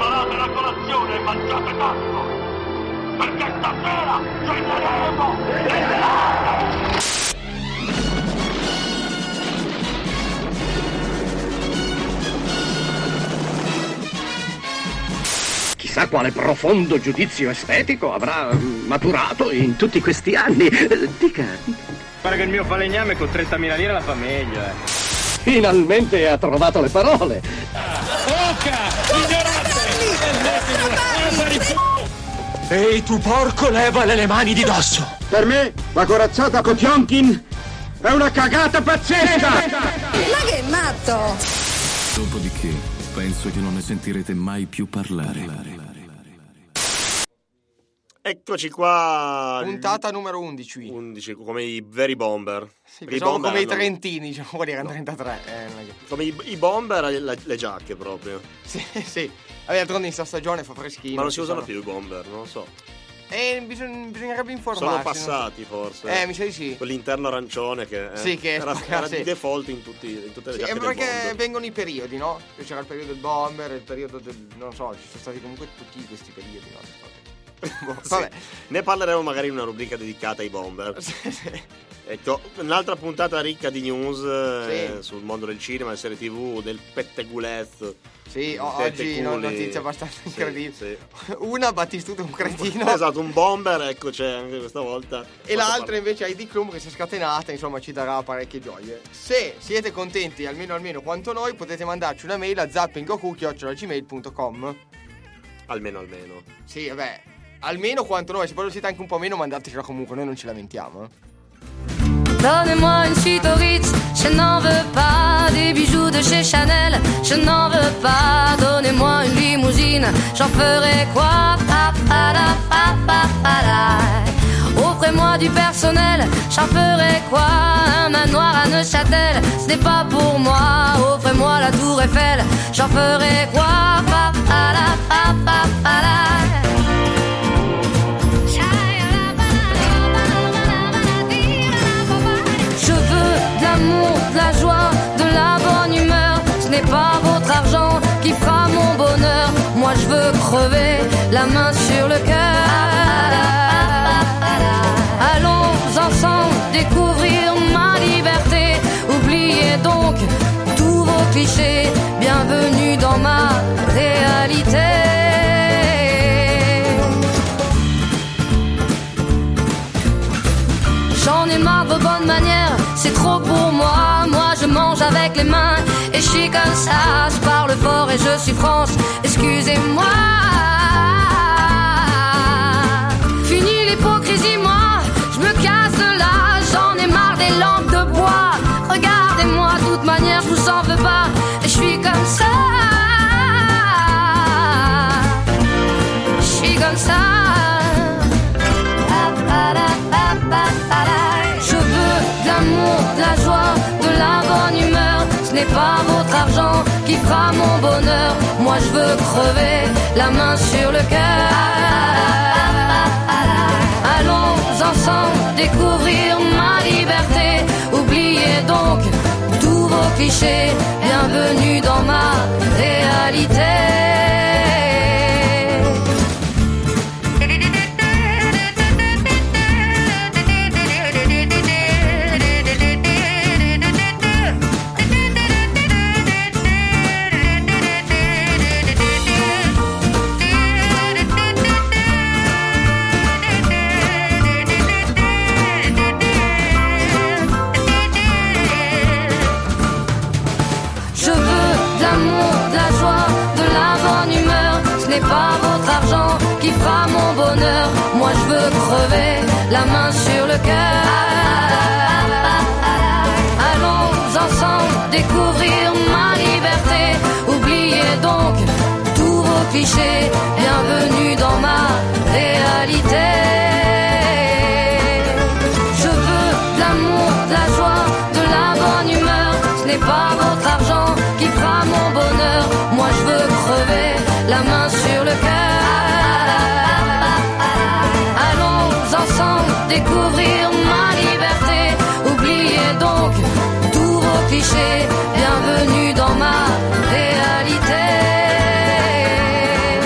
Preparate la colazione e mangiate tanto, perché stasera ceneremo delle latte! Chissà quale profondo giudizio estetico avrà maturato in tutti questi anni. Dica. Pare che il mio falegname con 30.000 lire la fa meglio, Finalmente ha trovato le parole. Oca! Ignorante! Ehi tu porco, levale le mani di dosso! Per me la corazzata Potionkin è una cagata pazzesca! Ma che matto! Dopodiché penso che non ne sentirete mai più parlare. Eccoci qua. Puntata numero 11. 11, come i veri bomber. Sì, come i trentini, diciamo, quelli erano 33. Come i bomber, le giacche proprio. Sì. Vabbè, d'altronde in sta stagione fa freschino. Ma non si usano più i bomber, non lo so. Bisognerebbe informarsi. Sono passati, forse. Mi sa di sì. Quell'interno arancione che, era di default in tutte le giacche del perché mondo. vengono i periodi, no? C'era il periodo del bomber, il periodo del... non so, ci sono stati comunque tutti questi periodi, no? Vabbè. Ne parleremo magari in una rubrica dedicata ai bomber. Ecco, un'altra puntata ricca di news sul mondo del cinema, delle serie TV, del pettegulezzo. Sì, oggi una notizia abbastanza incredibile. Sì. Una, Battistuta è un cretino. Esatto, un bomber, ecco, c'è anche questa volta. E l'altra invece Heidi Klum che si è scatenata, insomma ci darà parecchie gioie. Se siete contenti almeno quanto noi, potete mandarci una mail a zappinggoku@gmail.com. Almeno. Sì, vabbè, almeno quanto noi. Se poi lo siete anche un po' meno, mandatecela comunque, noi non ci lamentiamo. Donnez-moi une suite au Ritz, je n'en veux pas. Des bijoux de chez Chanel, je n'en veux pas. Donnez-moi une limousine, j'en ferai quoi? Offrez-moi du personnel, j'en ferai quoi? Un manoir à Neuchâtel, ce n'est pas pour moi. Offrez-moi la tour Eiffel, j'en ferai quoi? De la joie, de la bonne humeur, ce n'est pas votre argent qui fera mon bonheur. Moi je veux crever la main sur le cœur. Allons ensemble découvrir ma liberté. Oubliez donc tous vos clichés. Bienvenue dans ma réalité. J'en ai marre de vos bonnes manières, c'est trop pour moi. Moi je mange avec les mains et je suis comme ça. Je parle fort et je suis France, excusez-moi. Fini l'hypocrisie, moi je me casse de là. J'en ai marre des lampes de bois. Regardez-moi, de toute manière je vous en veux pas. Et je suis comme ça. Je suis comme ça. Je veux de l'amour, de la joie, de la bonne humeur. Ce n'est pas votre argent qui fera mon bonheur. Moi je veux crever la main sur le cœur. Allons ensemble découvrir ma liberté. Oubliez donc tous vos clichés. Bienvenue dans ma réalité. Pas votre argent qui fera mon bonheur. Moi je veux crever la main sur le cœur. Allons ensemble découvrir ma liberté. Oubliez donc tous vos clichés. Bienvenue dans ma réalité. Je veux de l'amour, de la joie, de la bonne humeur. Ce n'est pas votre argent qui fera mon bonheur. Moi je veux crever la main sur le cœur. Allons ensemble découvrir ma liberté. Oubliez donc tous vos clichés. Bienvenue dans ma réalité.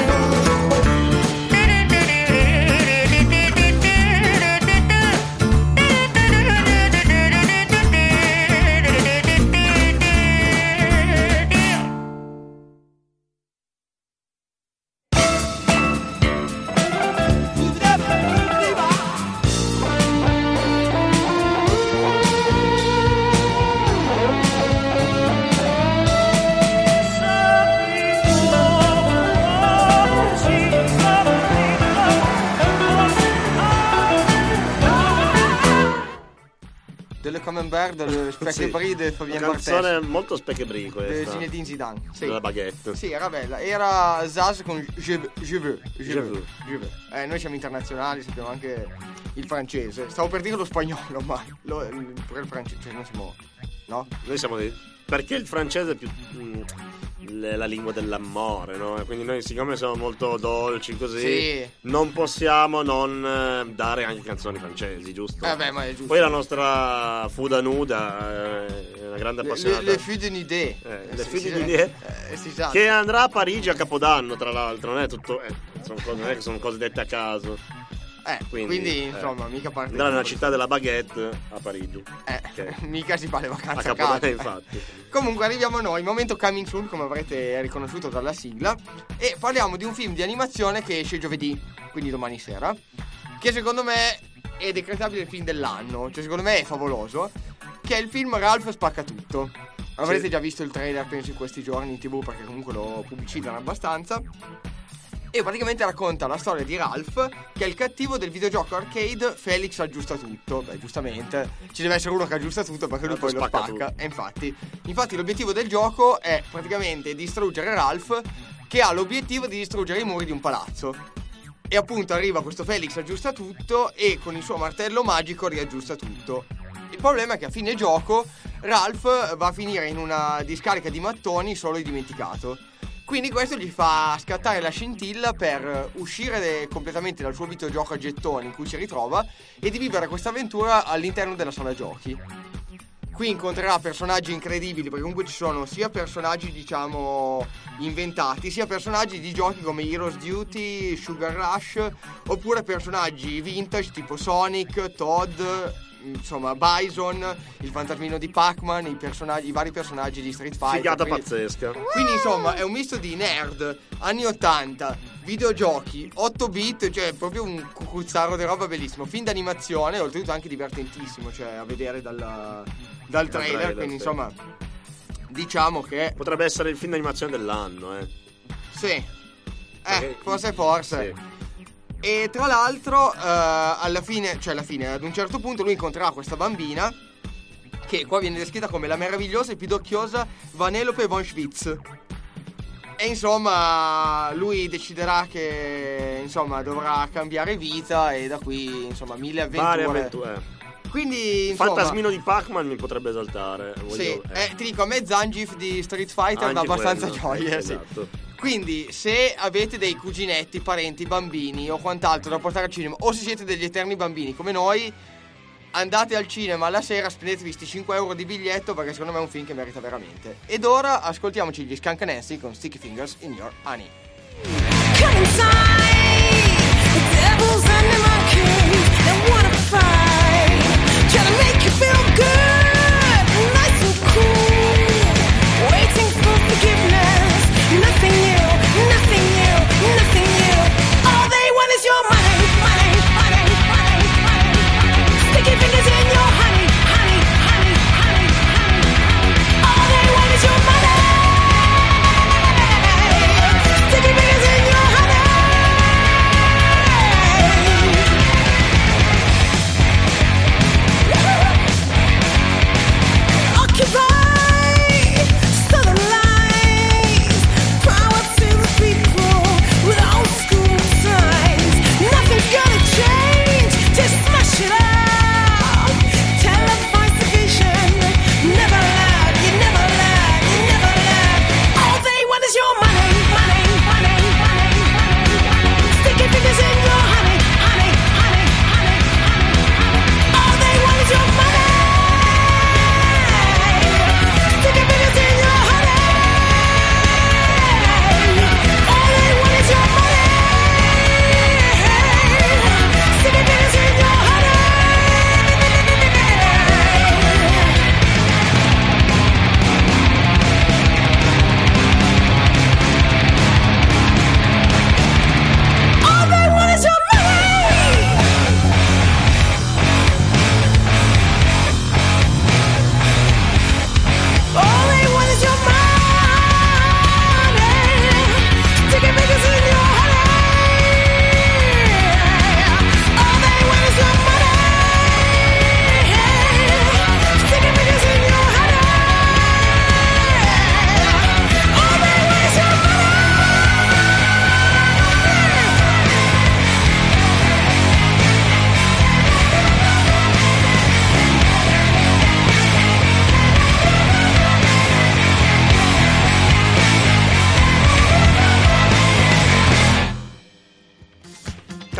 Verde, le Specchebrie di Fabien Una Barthez. canzone molto Specchebrie questa. Zinedine Zidane. Sì. Della baguette. Sì, era bella. Era Zaz con Je veux. Noi siamo internazionali, sappiamo anche il francese. Stavo per dire lo spagnolo, ma pure il francese, cioè non siamo... No? Noi siamo perché il francese è più la lingua dell'amore, no? Quindi noi, siccome siamo molto dolci così, sì, non possiamo non dare anche canzoni francesi, giusto? Beh, ma è giusto. Poi la nostra Fuda Nuda è una grande appassionata. Le Fus d'une idée. Le Fus d'une idée. Esatto. Che andrà a Parigi a Capodanno, tra l'altro, non è tutto non è che sono cose dette a caso. Quindi insomma, mica parte. Andrà nella città della baguette a Parigi. Mica si fa le vacanze a Capodanno, casa. infatti. Comunque arriviamo a noi, momento coming soon, come avrete riconosciuto dalla sigla, e parliamo di un film di animazione che esce giovedì, quindi domani sera, che secondo me è decretabile il film dell'anno, cioè secondo me è favoloso, che è il film Ralph Spacca Tutto. Avrete già visto il trailer, penso, in questi giorni in TV, perché comunque lo pubblicizzano abbastanza. E praticamente racconta la storia di Ralph, che è il cattivo del videogioco arcade Felix Aggiusta Tutto. Beh, giustamente ci deve essere uno che aggiusta tutto, perché lui poi lo spacca. E infatti l'obiettivo del gioco è praticamente distruggere Ralph, che ha l'obiettivo di distruggere i muri di un palazzo. E appunto arriva questo Felix Aggiusta Tutto e con il suo martello magico riaggiusta tutto. Il problema è che a fine gioco Ralph va a finire in una discarica di mattoni solo dimenticato. Quindi questo gli fa scattare la scintilla per uscire completamente dal suo videogioco a gettoni in cui si ritrova e di vivere questa avventura all'interno della sala giochi. Qui incontrerà personaggi incredibili, perché comunque ci sono sia personaggi, diciamo, inventati, sia personaggi di giochi come Heroes Duty, Sugar Rush, oppure personaggi vintage tipo Sonic, Toad, insomma Bison, il fantasmino di Pac-Man, i vari personaggi di Street Fighter. Figata pazzesca. Quindi insomma è un misto di nerd, anni 80, videogiochi, 8 bit, cioè proprio un cucuzzaro di roba bellissimo. Film d'animazione, oltretutto anche divertentissimo, cioè a vedere dal trailer, quindi sì. Insomma diciamo che potrebbe essere il film d'animazione dell'anno, Sì. Perché Forse. Sì. E tra l'altro alla fine, ad un certo punto lui incontrerà questa bambina, che qua viene descritta come la meravigliosa e pidocchiosa Vanellope von Schwyz. E insomma lui deciderà che insomma dovrà cambiare vita, e da qui insomma mille avventure. Quindi insomma, fantasmino di Pac-Man mi potrebbe esaltare. Sì, ti dico, a me Zangief di Street Fighter dà abbastanza gioia. Esatto. Sì. Quindi se avete dei cuginetti, parenti, bambini o quant'altro da portare al cinema, o se siete degli eterni bambini come noi, andate al cinema alla sera, spendetevi sti 5 euro di biglietto, perché secondo me è un film che merita veramente. Ed ora ascoltiamoci gli Skunk Nancy con Sticky Fingers in Your Honey. Come inside, the devil's under my king, and wanna fight, trying to make you feel good, nice and cool, waiting for forgiveness, nothing new, nothing new, nothing new, all they want is your money, money, money, money, money, sticky fingers in your honey, honey, honey, honey, honey, all they want is your money, sticky fingers in your honey.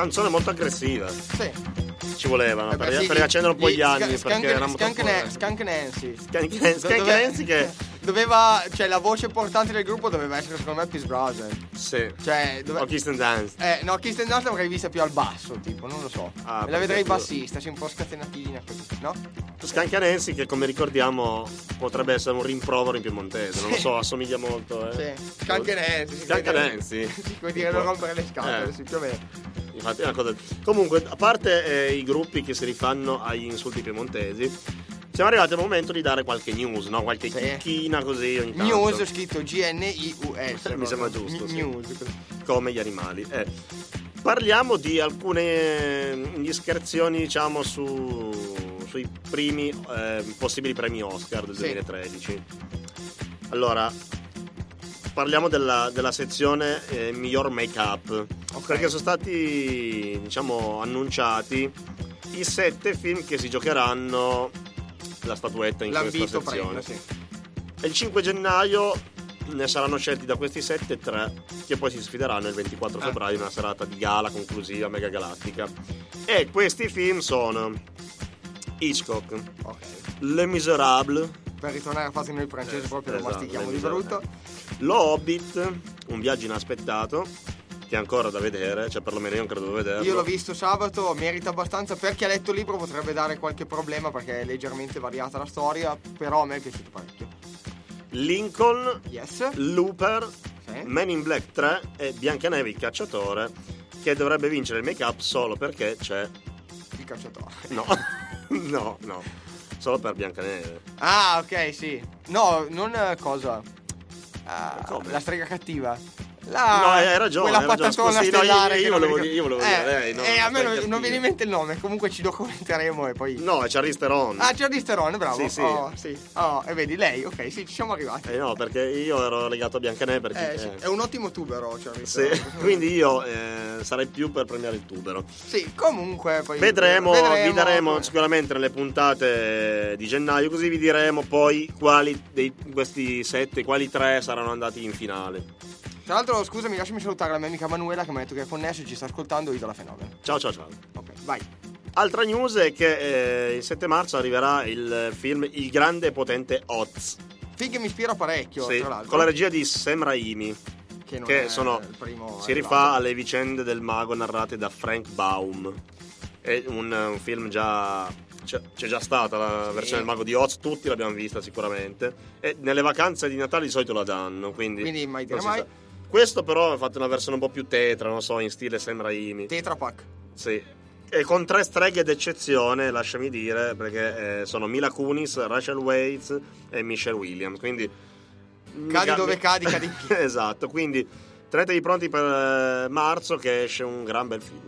canzone molto aggressiva. Sì. Ci volevano per sì, riaccendere un po' gli anni Skunk perché eravamo Nancy. Skunk Nancy che doveva, cioè la voce portante del gruppo doveva essere secondo me Pierce Brosnan. sì. Cioè O Kirsten Dunst. no, Kirsten Dunst l'avrei vista più al basso, tipo, non lo so. Ah, la vedrei perché bassista, sì, un po' scatenatina così, no? Skunk Nancy che come ricordiamo potrebbe essere un rimprovero in piemontese, non lo so, assomiglia molto. Sì. Skunk Nancy. Skunk Nancy. Sì, come dire, non rompere le scatole, sì, più o meno. Infatti è una cosa. Comunque, a parte i gruppi che si rifanno agli insulti piemontesi, siamo arrivati al momento di dare qualche news, no? Qualche chicchina così ogni tanto. News scritto GNIUS. Mi sembra giusto, sì. News. Come gli animali. Parliamo di alcune indiscrezioni, diciamo, sui primi possibili premi Oscar del 2013. Allora, parliamo della sezione miglior make-up. Perché sono stati, diciamo, annunciati i 7 film che si giocheranno la statuetta in questa sezione. Sì. E il 5 gennaio ne saranno scelti da questi 7 3 che poi si sfideranno il 24 febbraio in una serata di gala conclusiva mega galattica. E questi film sono Hitchcock, Les Miserables, per ritornare a fase noi francesi proprio lo mastichiamo di brutto. Lo Hobbit, un viaggio inaspettato, che è ancora da vedere, cioè perlomeno io non credo di vederlo. Io l'ho visto sabato, merita abbastanza. Per chi ha letto il libro potrebbe dare qualche problema perché è leggermente variata la storia, però a me è piaciuto parecchio. Lincoln, Yes. Looper, Men in Black 3 e Biancaneve il cacciatore, che dovrebbe vincere il make-up solo perché c'è Il cacciatore. no, solo per Biancaneve. Ah, ok, sì. No, non cosa. Come? La strega cattiva. No, hai ragione. Quella patatona stellare. Io volevo dire lei. No, a me non viene in mente il nome. Comunque ci documenteremo e poi. No, è Charlize Theron. Ah, Charlize Theron, bravo. Sì. Sì. E vedi lei, ok, sì, ci siamo arrivati. No, perché io ero legato a Biancaneve perché. Sì. È un ottimo tubero, Charlize Theron. Quindi io sarei più per premiare il tubero. Sì, comunque poi Vedremo, vi daremo sicuramente nelle puntate di gennaio, così vi diremo poi quali di questi 7, quali 3 saranno andati in finale. Tra l'altro, scusami, lasciami salutare la mia amica Manuela che mi ha detto che è connessa e ci sta ascoltando. Isola Fenomeno. Ciao. Ok, vai. Altra news è che il 7 marzo arriverà il film Il grande e potente Oz. Film che mi ispira parecchio, Sì, tra l'altro. con la regia di Sam Raimi, che è il primo si rifà alle vicende del mago narrate da Frank Baum. È un film già. C'è già stata la versione del Mago di Oz, tutti l'abbiamo vista sicuramente. E nelle vacanze di Natale di solito la danno. Quindi mai dire mai. Questo però ha fatto una versione un po' più tetra, non so, in stile Sam Raimi. Tetra Pak. Sì. E con 3 streghe d'eccezione, lasciami dire, perché sono Mila Kunis, Rachel Weisz e Michelle Williams. Quindi cadi dove cadi. Esatto, quindi tenetevi pronti per marzo che esce un gran bel film.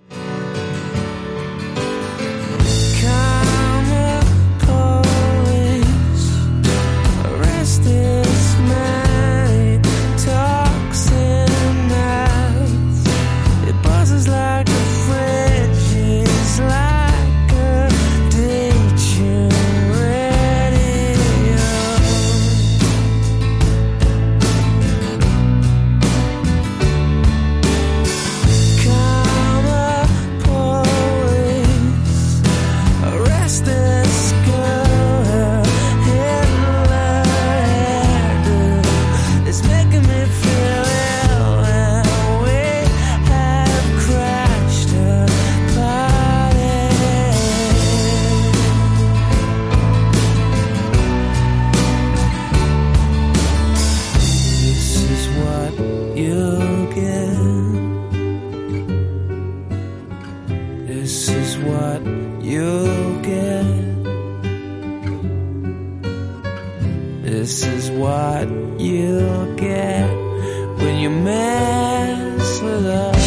This is what you'll get when you mess with us.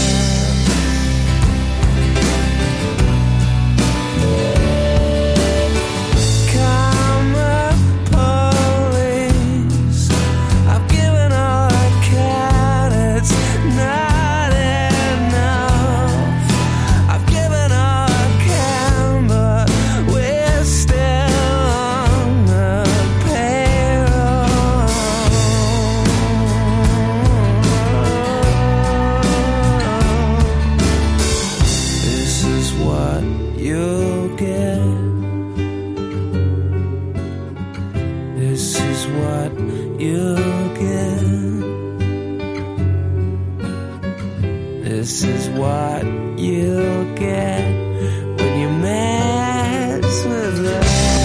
This is what you'll get. This is what you'll get when you mess with love.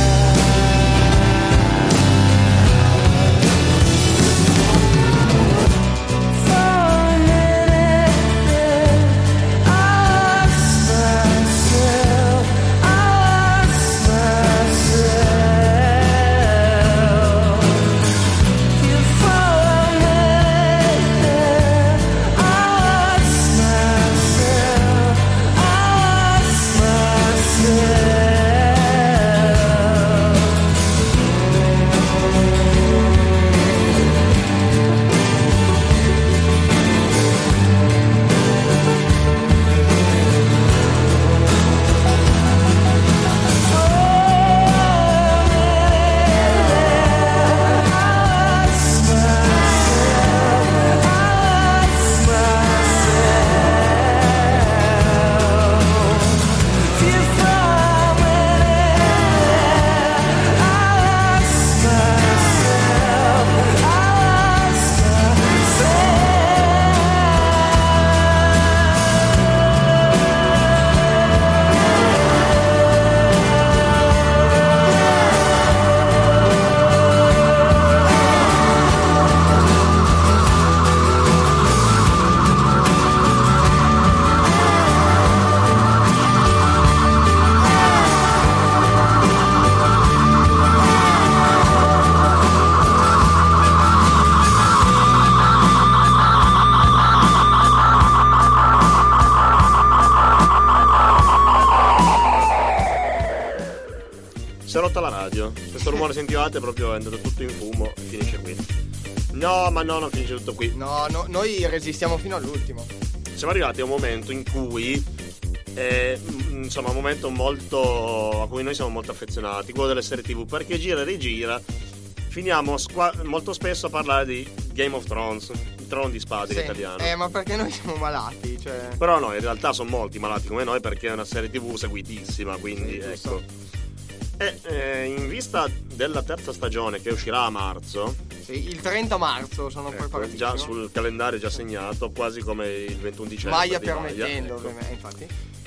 Si è rotta la radio. Questo rumore sentivate proprio è andato tutto in fumo e finisce qui. No, ma no, non finisce tutto qui. No, noi resistiamo fino all'ultimo. Siamo arrivati a un momento in cui insomma, un momento molto a cui noi siamo molto affezionati, quello delle serie TV, perché gira e rigira finiamo molto spesso a parlare di Game of Thrones, il trono di spade in italiano. Ma perché noi siamo malati, cioè. Però no, in realtà sono molti malati come noi, perché è una serie TV seguitissima, quindi ecco. E in vista della terza stagione che uscirà a marzo, sì, il 30 marzo sono preparatissimo. Già sul calendario già segnato, quasi come il 21 dicembre. Maglia permettendo, ecco. ovviamente, infatti.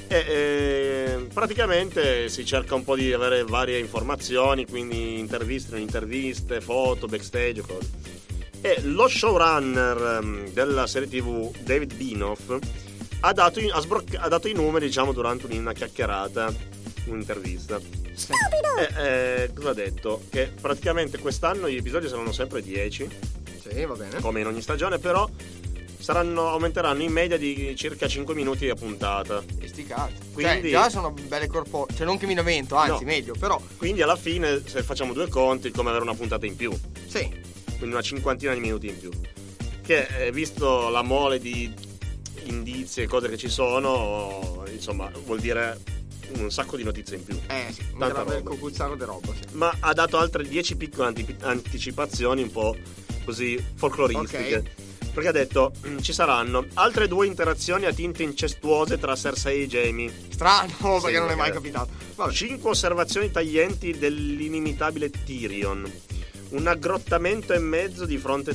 Praticamente si cerca un po' di avere varie informazioni, quindi interviste, foto, backstage, cose. E lo showrunner della serie TV, David Benioff, ha dato i numeri, diciamo, durante una chiacchierata, un'intervista. Cosa ha detto? Che praticamente quest'anno gli episodi saranno sempre 10. Sì, va bene. Come in ogni stagione, però aumenteranno in media di circa 5 minuti a puntata. Isticati. Quindi già sono belle cioè non che mi lamento, anzi meglio, però. Quindi alla fine, se facciamo due conti, è come avere una puntata in più. Sì. Quindi una cinquantina di minuti in più. Che visto la mole di indizi e cose che ci sono, insomma, vuol dire un sacco di notizie in più. Sì, tanta roba. Cocuzzaro di roba, sì. Ma ha dato altre 10 piccole anticipazioni un po' così folcloristiche. Okay. Perché ha detto ci saranno altre 2 interazioni a tinte incestuose tra Cersei e Jaime. Strano, perché non è mai capitato. Vabbè. 5 osservazioni taglienti dell'inimitabile Tyrion. Un aggrottamento e mezzo di fronte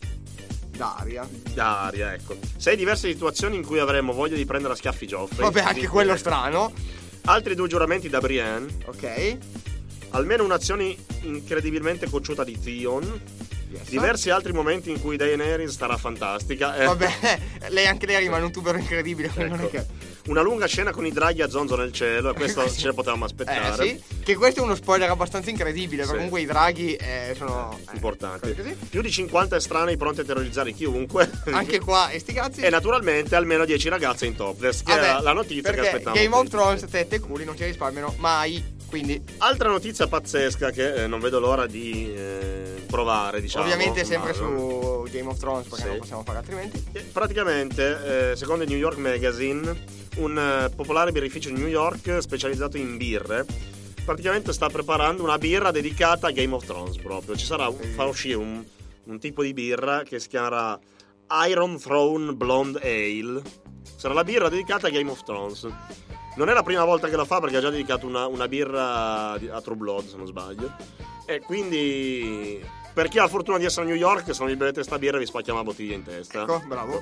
Daria, ecco. 6 diverse situazioni in cui avremo voglia di prendere a schiaffi Joffrey. Vabbè, anche quello strano. Altri 2 giuramenti da Brienne. Ok. Almeno un'azione incredibilmente cocciuta di Theon. Yes. Diversi altri momenti in cui Daenerys starà fantastica. Vabbè, anche lei rimane un tubero incredibile. Ecco. Non è che... Una lunga scena con i draghi a zonzo nel cielo, e questo ce ne potevamo aspettare. Sì, che questo è uno spoiler abbastanza incredibile, perché comunque i draghi sono importanti. Più di 50 estranei pronti a terrorizzare chiunque. Anche qua, sti cazzi. E naturalmente almeno 10 ragazze in topless, che era la notizia che aspettavamo. Game of Thrones, tette e culi non ci risparmiano mai. Quindi altra notizia pazzesca che non vedo l'ora di provare, diciamo. Ovviamente sempre su Game of Thrones, perché non possiamo fare altrimenti. Praticamente, secondo il New York Magazine, un popolare birrificio di New York specializzato in birre praticamente sta preparando una birra dedicata a Game of Thrones proprio. Ci sarà fa uscire un tipo di birra che si chiamerà Iron Throne Blonde Ale. Sarà la birra dedicata a Game of Thrones. Non è la prima volta che lo fa, perché ha già dedicato una birra a True Blood, se non sbaglio. E quindi, per chi ha la fortuna di essere a New York, se non vi bevete sta birra vi spacchiamo la bottiglia in testa. Ecco, bravo.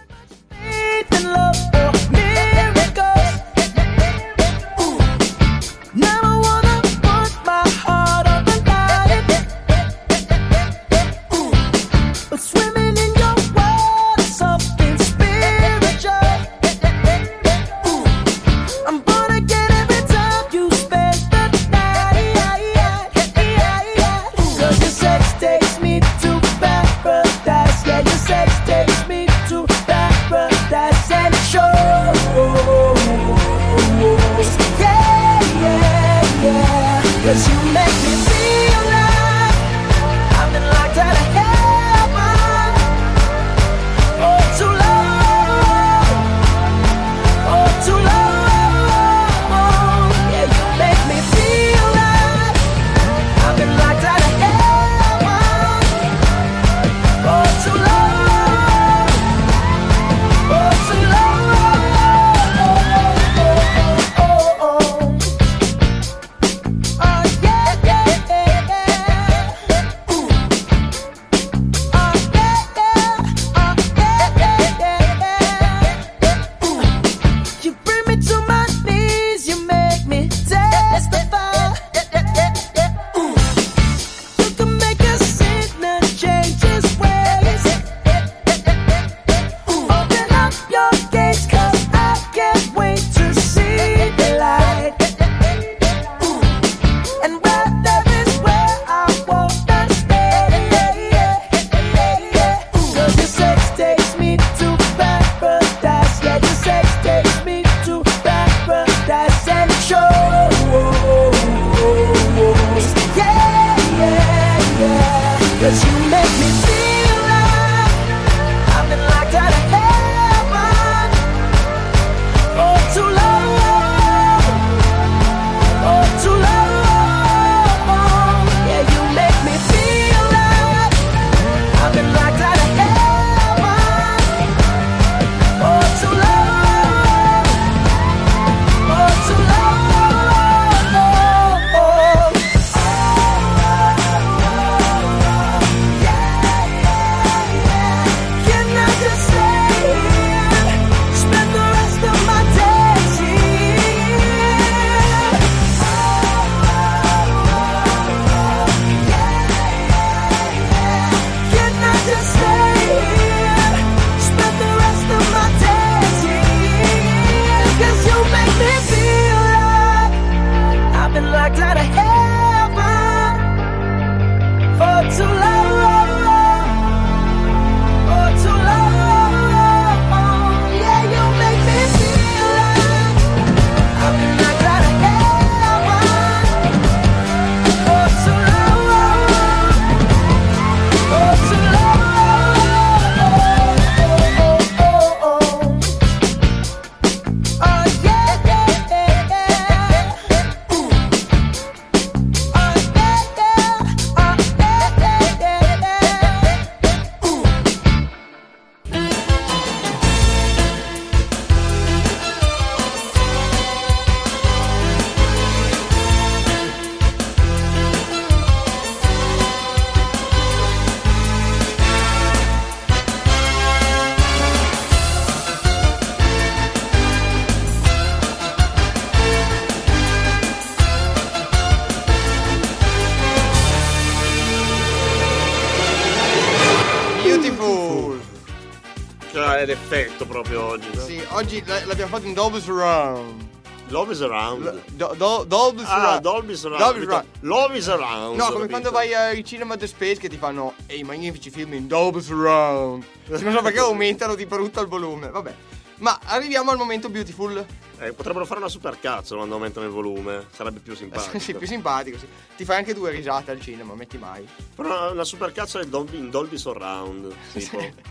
L'effetto proprio oggi, no? Sì, oggi l'abbiamo fatto in Dolby Surround. Love is around. Dolby Surround. Dolby surround. Dolby Surround. Love is around. No, come quando vai al cinema The Space che ti fanno i magnifici film in Dolby Surround. Non so perché aumentano di brutto il volume. Vabbè. Ma arriviamo al momento Beautiful. Potrebbero fare una supercazzo quando aumentano il volume. Sarebbe più simpatico. Sì, più simpatico, sì. Ti fai anche 2 risate al cinema, metti mai. Però una supercazzo è in Dolby Surround. Tipo.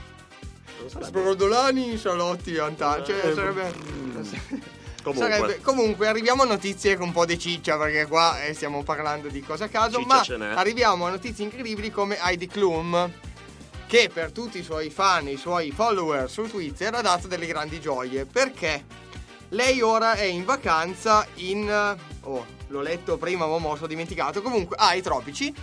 Sbrodolani, salotti, cioè sarebbe... Comunque arriviamo a notizie con un po' di ciccia, perché qua stiamo parlando di cose a caso, ciccia ma arriviamo a notizie incredibili come Heidi Klum, che per tutti i suoi fan, i suoi follower su Twitter ha dato delle grandi gioie, perché lei ora è in vacanza in l'ho letto prima, ma ho dimenticato, comunque ai tropici,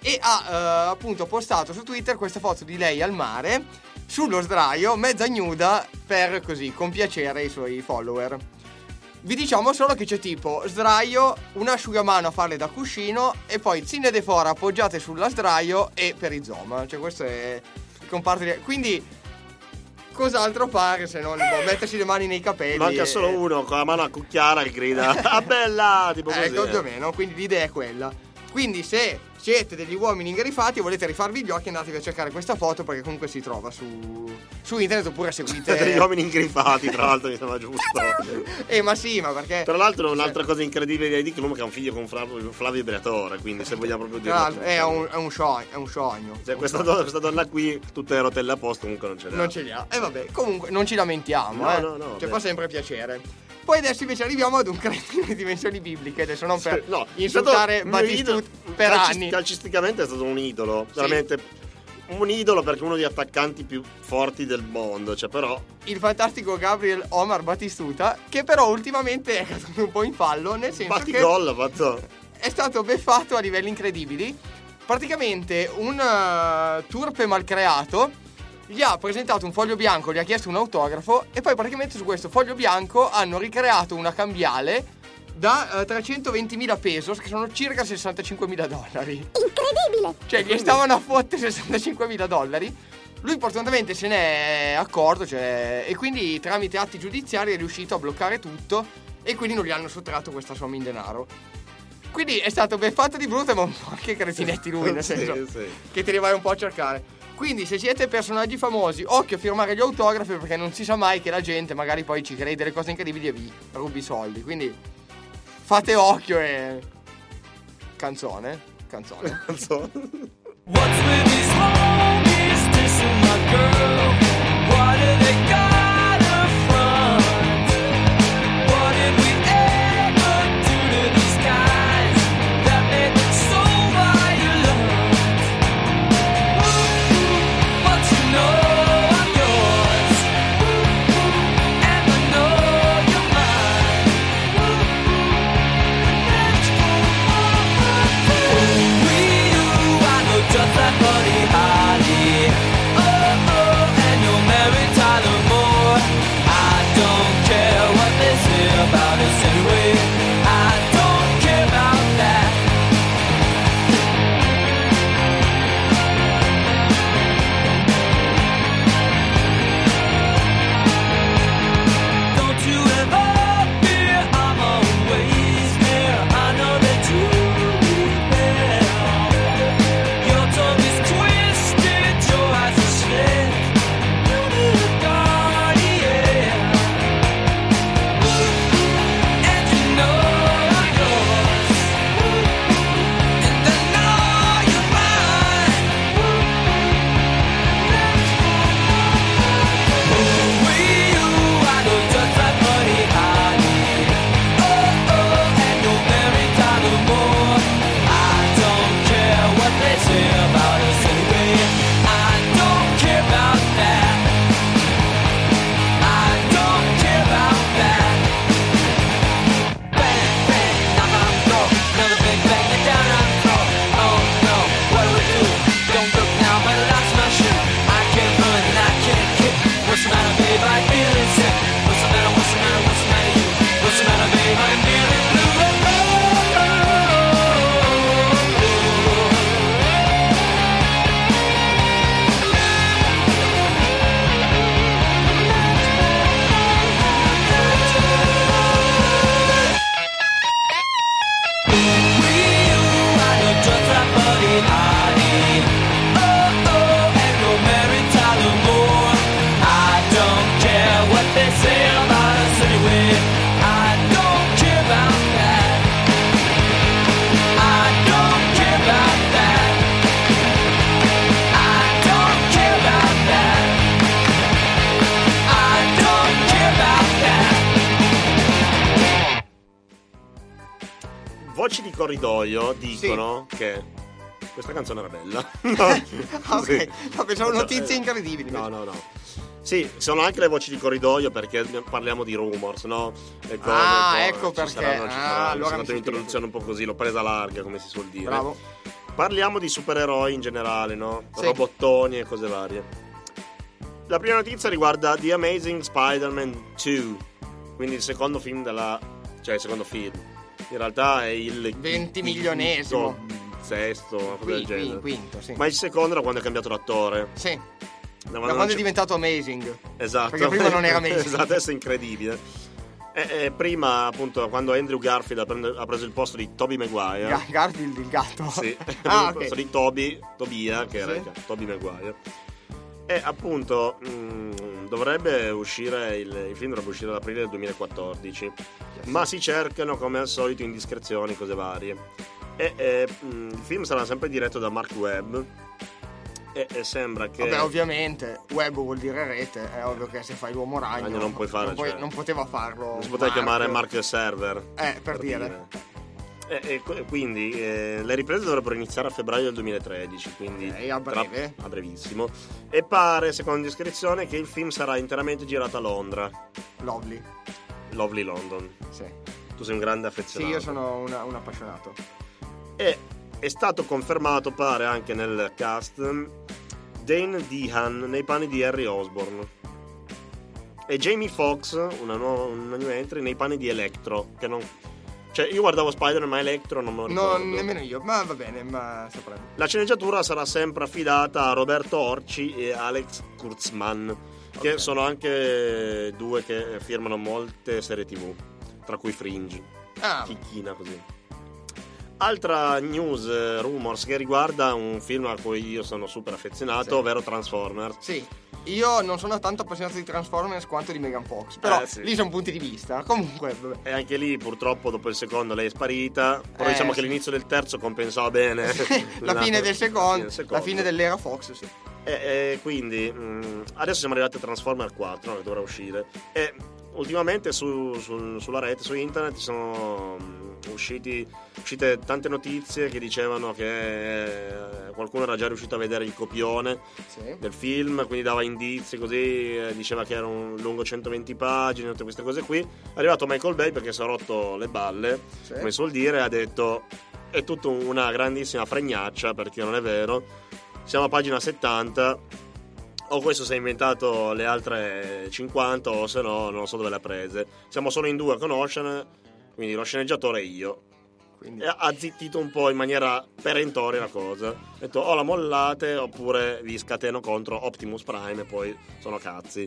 e ha appunto postato su Twitter questa foto di lei al mare sullo sdraio, mezza nuda, per così compiacere i suoi follower. Vi diciamo solo che c'è tipo sdraio, un asciugamano a farle da cuscino e poi zinne de fora appoggiate sulla sdraio e perizoma. Cioè questo è il comparto quindi cos'altro fare se non mettersi le mani nei capelli? Manca solo uno con la mano a cucchiara che grida "Ah bella!" tipo così. Ecco, più o meno, quindi l'idea è quella. Quindi se siete degli uomini ingrifati e volete rifarvi gli occhi, andatevi a cercare questa foto, perché comunque si trova su internet, oppure seguite degli uomini ingrifati, tra l'altro, mi sembra giusto. Ma sì, ma perché tra l'altro un'altra cosa incredibile di Dick, l'uomo che ha un figlio con Flavio Briatore, quindi se vogliamo proprio dire è un sogno. Cioè, questa donna qui tutte le rotelle a posto comunque non ce le ha. E vabbè, comunque non ci lamentiamo, no, fa sempre piacere. Poi adesso invece arriviamo ad un cretino di dimensioni bibliche, adesso non per insultare Batistuta per anni. Calcisticamente è stato un idolo, veramente un idolo, perché uno degli attaccanti più forti del mondo, cioè, però il fantastico Gabriel Omar Batistuta, che però ultimamente è caduto un po' in fallo, nel senso che gol, fatto. È stato beffato a livelli incredibili. Praticamente un turpe malcreato gli ha presentato un foglio bianco, gli ha chiesto un autografo e poi praticamente su questo foglio bianco hanno ricreato una cambiale da 320.000 pesos, che sono circa $65.000. Incredibile! Cioè gli stavano a fottere $65.000. Lui fortunatamente se n'è accorto, cioè, e quindi tramite atti giudiziari è riuscito a bloccare tutto e quindi non gli hanno sottratto questa somma in denaro. Quindi è stato beffato di brutto, ma un po' anche cretinetti lui, nel senso che te li vai un po' a cercare. Quindi se siete personaggi famosi, occhio a firmare gli autografi, perché non si sa mai che la gente magari poi ci crede delle cose incredibili e vi rubi soldi. Quindi fate occhio e canzone. What's with these homies dissing my girl? What do they got her from? What did we ever do to these guys that made them so violent? But you know I'm yours, and I know you're mine. Just like Buddy Holly, and you're married Tyler Moore. I don't care what they say about us anyway. I don't care about that. Don't you ever fear, I'm always there. I know that you will. Your tongue is twisted, your eyes are slit. You need a guardian, and you know I'm yours, and I know you're mine. I know just like Buddy Holly. And you're married Tyler Moore. I don't care what they say about us anyway. I don't care about that. I don't care about that. Bang, bang, knock on the door. Another big bang, get down on the floor. Oh no, what do? Don't look now, but I lost my shoe. I can't run and I can't kick. What's the matter, babe? I'm feeling sick. What's the matter, what's the matter, what's the matter, you? What's the matter, babe? I'm feeling blue. I know just like Buddy Holly. And you're married Tyler Moore. I don't care what they say about us anyway. I don't care about that. I don't care about that. I don't care about that. I don't care about that. Voci di corridoio dicono che questa canzone era bella. Ok, Sì. no, pensavo notizie incredibili. No. Sì, sono anche le voci di corridoio, perché parliamo di rumors, no? E cose, Ah, poi ecco ci perché. saranno, Allora è mi stata spiego. un'introduzione un po' così, l'ho presa larga, come si suol dire. Bravo. Parliamo di supereroi in generale, no? Sì. Robottoni e cose varie. La prima notizia riguarda The Amazing Spider-Man 2, quindi il secondo film cioè il secondo film. In realtà è il 20 milionesimo. Sesto, una cosa del genere. Quinto, sì. Ma il secondo era quando è cambiato l'attore. Sì. Da quando è diventato Amazing. Esatto. Perché prima non era Amazing. Esatto, adesso è incredibile. Prima, appunto, quando Andrew Garfield ha preso il posto di Tobey Maguire. Garfield il gatto. Sì, il posto di Tobia, che era Tobey Maguire. E appunto dovrebbe uscire il film dovrebbe uscire ad aprile del 2014. Ma si cercano come al solito indiscrezioni, cose varie. Il film sarà sempre diretto da Mark Webb. E sembra che. Vabbè, ovviamente Webb vuol dire rete, è ovvio che se fai l'uomo ragno non puoi fare, non poteva farlo. Non si poteva chiamare Mark Server. Per dire. Quindi le riprese dovrebbero iniziare a febbraio del 2013, quindi a breve. A brevissimo. E pare, secondo descrizione, che il film sarà interamente girato a Londra. Lovely London. Sì. Tu sei un grande affezionato. Sì, io sono un appassionato. E è stato confermato, pare, anche nel cast Dane Dehan nei panni di Harry Osborn e Jamie Foxx, una new entry, nei panni di Electro, che non. Cioè, io guardavo Spider-Man, ma Electro non me lo ricordo. No, nemmeno io, ma va bene, ma sapremo. La sceneggiatura sarà sempre affidata a Roberto Orci e Alex Kurtzman, che sono anche due che firmano molte serie TV, tra cui Fringe. Chicchina così. Altra news, rumors, che riguarda un film a cui io sono super affezionato, ovvero Transformers. Sì. Io non sono tanto appassionato di Transformers quanto di Megan Fox, però lì sono punti di vista. Comunque, vabbè. E anche lì, purtroppo, dopo il secondo lei è sparita. Però diciamo che l'inizio del terzo compensava bene la fine del secondo, la fine dell'era Fox, sì. E quindi adesso siamo arrivati a Transformers 4, no, che dovrà uscire. E ultimamente sulla rete, su internet, sono uscite tante notizie che dicevano che qualcuno era già riuscito a vedere il copione del film, quindi dava indizi così, diceva che era un lungo 120 pagine, tutte queste cose qui. È arrivato Michael Bay, perché si è rotto le balle, come suol dire, ha detto è tutta una grandissima fregnaccia, perché non è vero, siamo a pagina 70, o questo si è inventato le altre 50, o se no non so dove le ha prese. Siamo solo in due con Ocean, quindi lo sceneggiatore e io. Quindi ha zittito un po' in maniera perentoria la cosa. Ha detto o la mollate oppure vi scateno contro Optimus Prime e poi sono cazzi.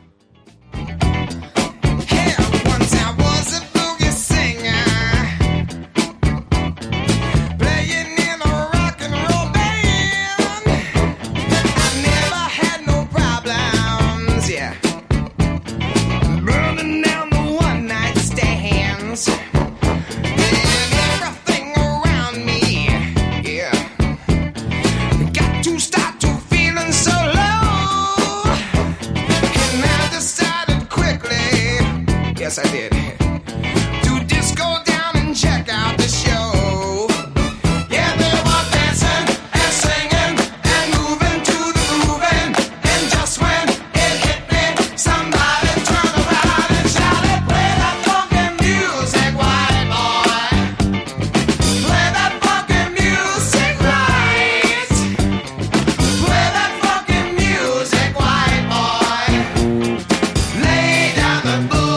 Yes, I did. To just go down and check out the show. Yeah, they were dancing and singing and moving to the grooving. And just when it hit me, somebody turned around and shouted, "Play that funky music, white boy. Play that funky music right. Play that funky music, white boy. Lay down the book.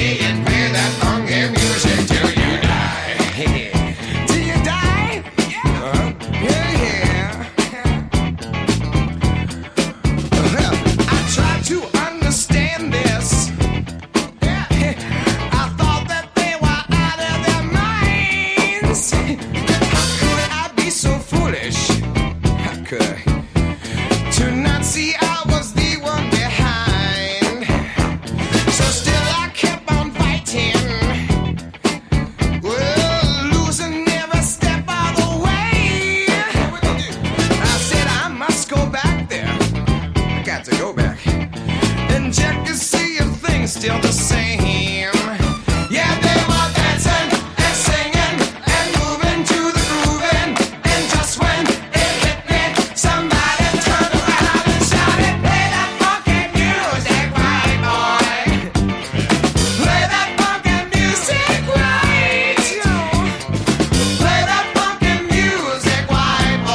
Still the same. Yeah, they were dancing and singing and moving to the grooving. And just when it hit me, somebody turned around and shouted, "Play that funky music, white boy. Play that funky music right. Play that funky music, white boy."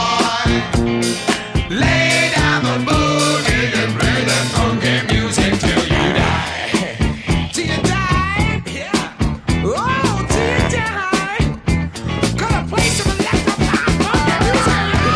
Lay down the boogie and play that funky music till you die. Till you die, yeah. Oh, till you die. Gonna play some electrified funky music.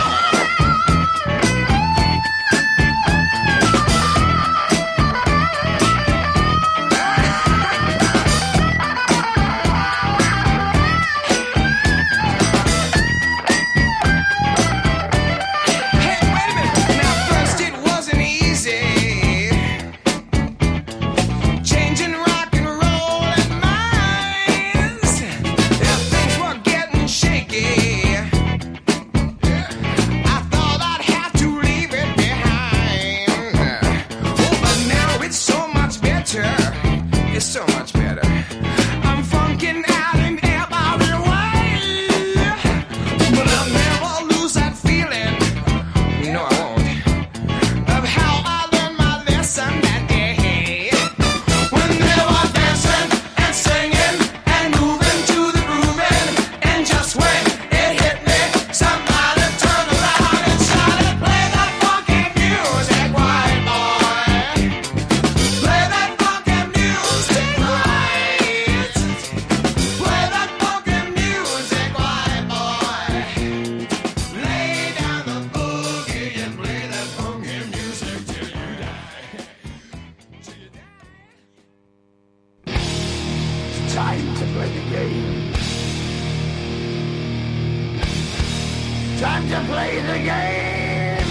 So much better. I'm funkin' out in every way, but I'll never lose that feeling. No, I won't. Of how I learned my lesson that day. When they were dancing and singing and moving to the grooving, and just when it hit me, somebody turned around and started play that funky music, white boy. Play that funky music. Time to play the game. Time to play the game.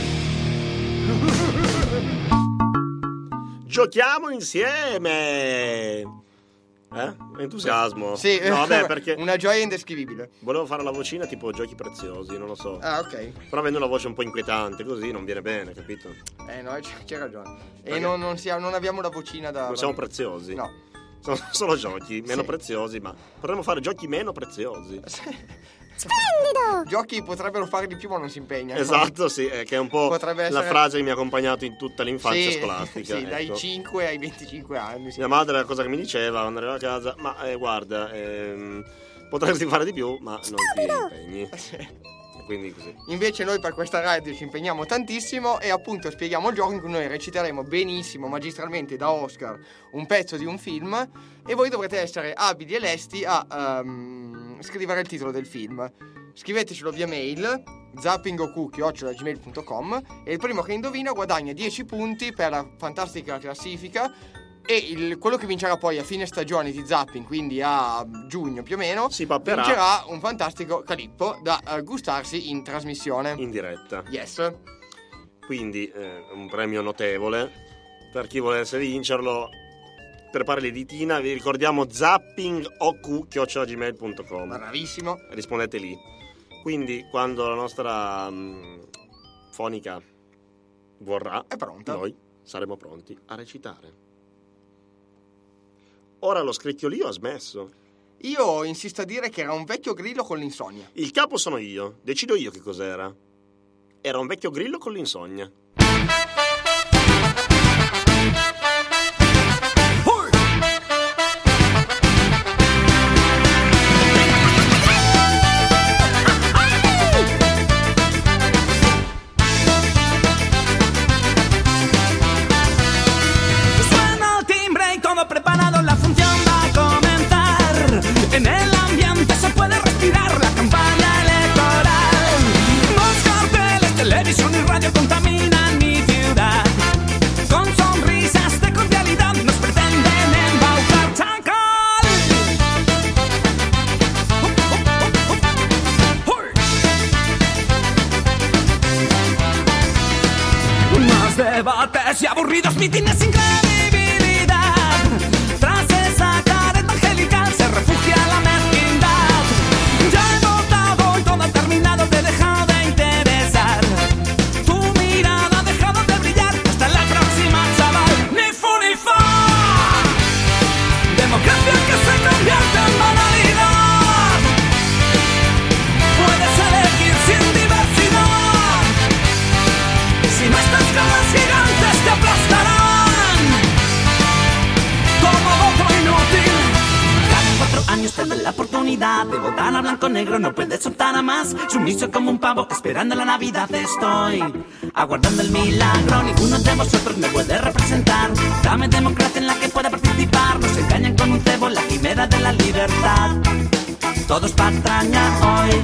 Giochiamo insieme. Entusiasmo. Sì, No, vabbè, perché una gioia indescrivibile. volevo fare la vocina tipo giochi preziosi, non lo so. Ah, ok. Però avendo una voce un po' inquietante così non viene bene, capito? No, c'è ragione. Perché? E non abbiamo la vocina da... Non siamo preziosi. No. Sono solo giochi meno Sì. preziosi, ma potremmo fare giochi meno preziosi. Splendido! Giochi potrebbero fare di più ma non si impegnano. Esatto, sì, che è un po' Potrebbe la essere- frase che mi ha accompagnato in tutta l'infanzia Sì, scolastica. sì, dai ecco. 5 ai 25 anni. Sì. Mia madre la cosa che mi diceva quando arrivavo a casa, ma guarda, potresti fare di più, ma non ti impegni. Quindi così. Invece noi per questa radio ci impegniamo tantissimo e appunto spieghiamo il gioco in cui noi reciteremo benissimo, magistralmente da Oscar, un pezzo di un film e voi dovrete essere abili e lesti a scrivere il titolo del film. Scrivetecelo via mail zappingoku@gmail.com e il primo che indovina guadagna 10 punti per la fantastica classifica e quello che vincerà poi a fine stagione di Zapping, quindi a giugno più o meno, Si papperà vincerà un fantastico calippo da gustarsi in trasmissione. in diretta. Yes. Quindi un premio notevole per chi volesse vincerlo. Prepara l'editina, vi ricordiamo zappingoku@gmail.com. Bravissimo. Rispondete lì. Quindi quando la nostra fonica vorrà, È pronta. noi saremo pronti a recitare. Ora lo scricchiolio ha smesso. Io insisto a dire che era un vecchio grillo con l'insonnia. Il capo sono io, decido io che cos'era. Era un vecchio grillo con l'insonnia. Suena el timbre y todo preparado, la función va a comenzar. En el ambiente se puede respirar la campaña electoral. Los carteles, televisión y radio contaminan mi ciudad. Con sonrisas de cordialidad nos pretenden embaucar. ¡Chacal! Más debates y aburridos mítines sin credibilidad. Tras esa careta angelical se refugia la mezquindad. Ya he votado y todo ha terminado, te he dejado de interesar. Tu mirada ha dejado de brillar, hasta la próxima, chaval. Ni fu ni fa. Democracia que se convierte en banalidad. Puedes elegir sin diversidad. Si no estás con los gigantes te aplastarán. Como voto inútil. Cada 4 años años tener la oportunidad de votar a blanco negro, no puedes soltar a más. Sumiso como un pavo, esperando la Navidad estoy, aguardando el milagro. Ninguno de vosotros me puede representar. Dame democracia en la que pueda participar. Nos engañan con un cebo, la quimera de la libertad. Todos patraña hoy.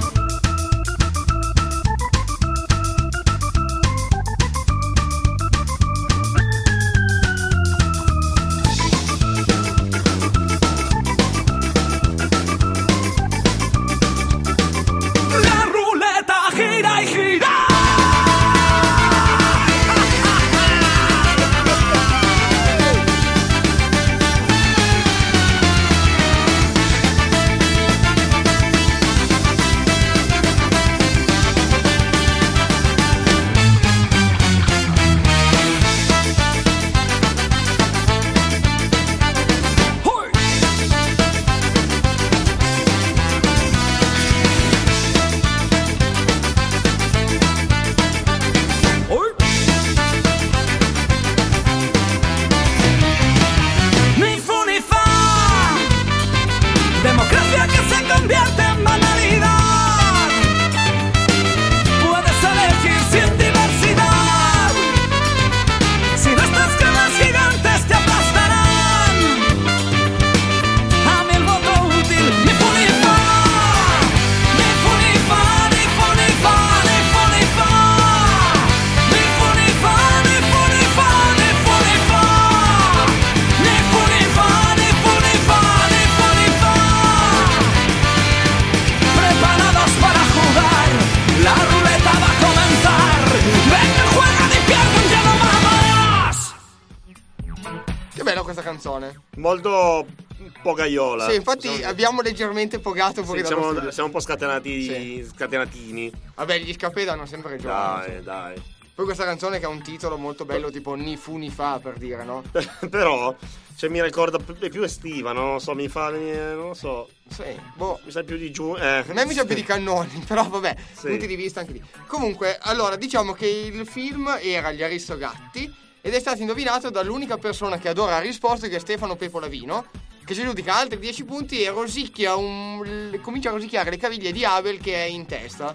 Molto pogaiola. Sì, infatti abbiamo leggermente pogato sì, siamo un po' scatenati, scatenatini. Vabbè, gli Scapeda hanno sempre ragione. Dai. Poi questa canzone che ha un titolo molto bello, tipo Ni fu ni fa, per dire, no? Però, mi ricorda più estiva, no? Non so, non lo so. Sì, boh. Mi sa più di giù. A me mi sa più di Cannoni, però vabbè, punti di vista anche lì. Comunque, allora, diciamo che il film era Gli Aristogatti ed è stato indovinato dall'unica persona che ad ora ha risposto, che è Stefano Pepo Lavino, che si giudica altri 10 punti e rosicchia comincia a rosicchiare le caviglie di Abel, che è in testa.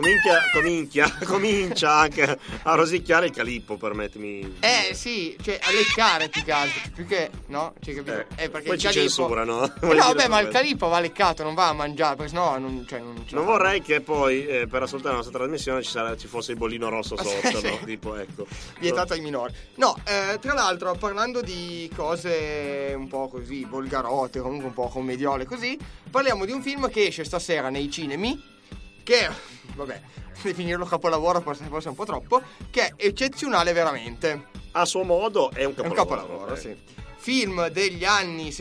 Comincia anche a rosicchiare il calippo, permettimi. Sì, cioè a leccare più che altro, più che, no? Cioè, capito? Perché poi il ci calippo... censurano. No, vabbè, ma il calippo va leccato, non va a mangiare, perché sennò non vorrei che poi per ascoltare la nostra trasmissione ci fosse il bollino rosso sotto, no? Tipo, ecco. Vietato ai minori. No, tra l'altro, parlando di cose un po' così volgarote, comunque un po' commediole così, parliamo di un film che esce stasera nei cinemi, che, vabbè, definirlo capolavoro forse un po' troppo, che è eccezionale veramente. A suo modo è un capolavoro. Sì. Film degli anni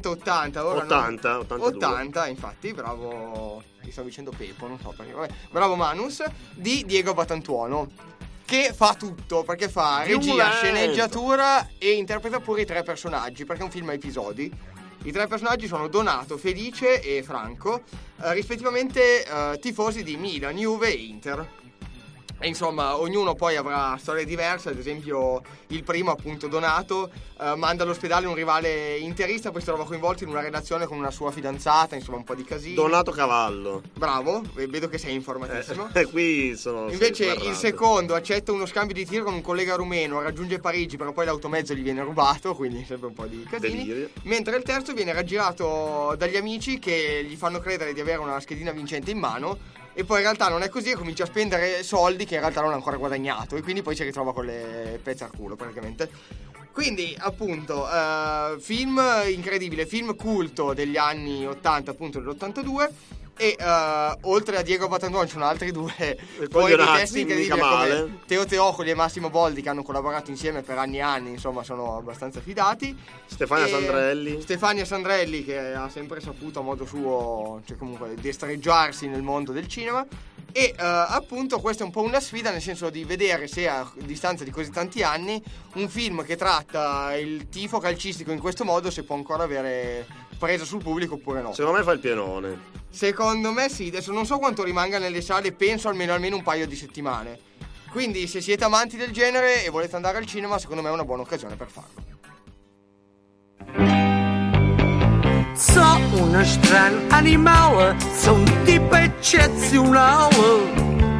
70-80, 80, infatti, bravo, ti stavo dicendo Pepo, non so perché, vabbè, bravo Manus, di Diego Batantuono, che fa tutto, perché fa regia, sceneggiatura e interpreta pure i 3 personaggi, perché è un film a episodi. I 3 personaggi sono Donato, Felice e Franco, rispettivamente tifosi di Milan, Juve e Inter. E insomma, ognuno poi avrà storie diverse. Ad esempio, il primo, appunto, Donato, manda all'ospedale un rivale interista, poi si trova coinvolto in una relazione con una sua fidanzata, insomma un po' di casino. Donato Cavallo. Bravo, vedo che sei informatissimo. Qui sono. Invece il secondo accetta uno scambio di tiro con un collega rumeno, raggiunge Parigi, però poi l'automezzo gli viene rubato, quindi sempre un po' di casini. Delirio. Mentre il terzo viene raggirato dagli amici che gli fanno credere di avere una schedina vincente in mano, e poi in realtà non è così e comincia a spendere soldi che in realtà non ha ancora guadagnato, e quindi poi si ritrova con le pezze al culo praticamente. Quindi appunto film incredibile, film culto degli anni 80, appunto dell'82. E oltre a Diego Batantuono ci sono altri 2 poi di testi incredibili come Teo Teocoli e Massimo Boldi, che hanno collaborato insieme per anni e anni, insomma sono abbastanza fidati. Stefania Sandrelli, che ha sempre saputo a modo suo, cioè comunque, destreggiarsi nel mondo del cinema. E appunto questa è un po' una sfida, nel senso di vedere se a distanza di così tanti anni un film che tratta il tifo calcistico in questo modo, se può ancora avere presa sul pubblico oppure no. Secondo me fa il pienone. Secondo me sì, adesso non so quanto rimanga nelle sale, penso almeno un paio di settimane. Quindi se siete amanti del genere e volete andare al cinema, secondo me è una buona occasione per farlo. So uno strano animale, so un tipo eccezionale.